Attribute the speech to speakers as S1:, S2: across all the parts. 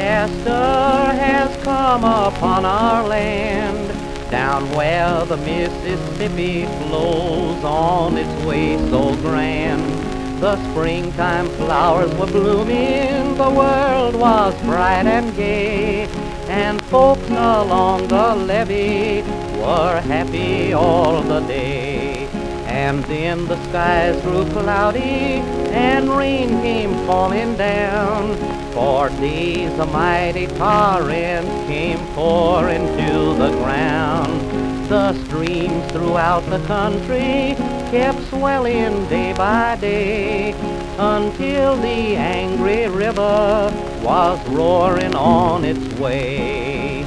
S1: disaster has come upon our land, down where the Mississippi flows on its way so grand. The springtime flowers were blooming, the world was bright and gay, and folks along the levee were happy all the day. And then the skies grew cloudy, and rain came falling down. For days a mighty torrent came pouring to the ground. The streams throughout the country kept swelling day by day, until the angry river was roaring on its way.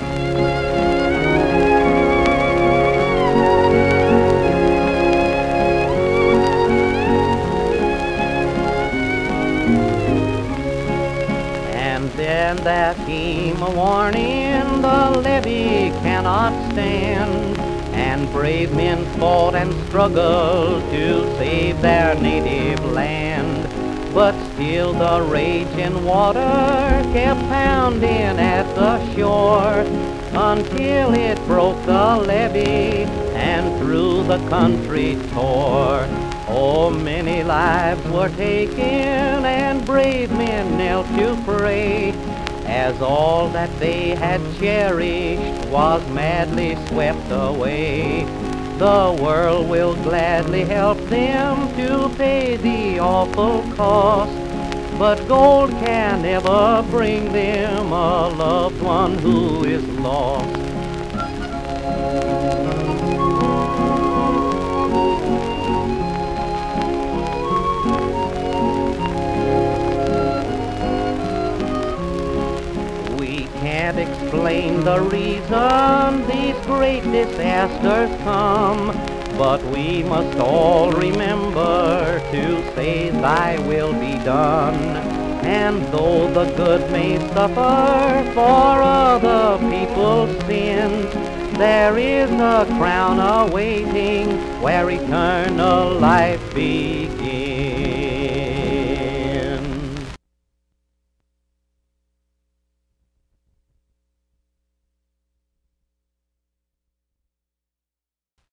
S1: And then there came a warning, the levee cannot stand, and brave men fought and struggled to save their native land. But still the raging water kept pounding at the shore, until it broke the levee and through the country tore. Oh, many lives were taken, and brave men knelt to pray, as all that they had cherished was madly swept away. The world will gladly help them to pay the awful cost, but gold can never bring them a loved one who is lost. Can't explain the reason these great disasters come, but we must all remember to say thy will be done. And though the good may suffer for other people's sins, there is a crown awaiting where eternal life begins.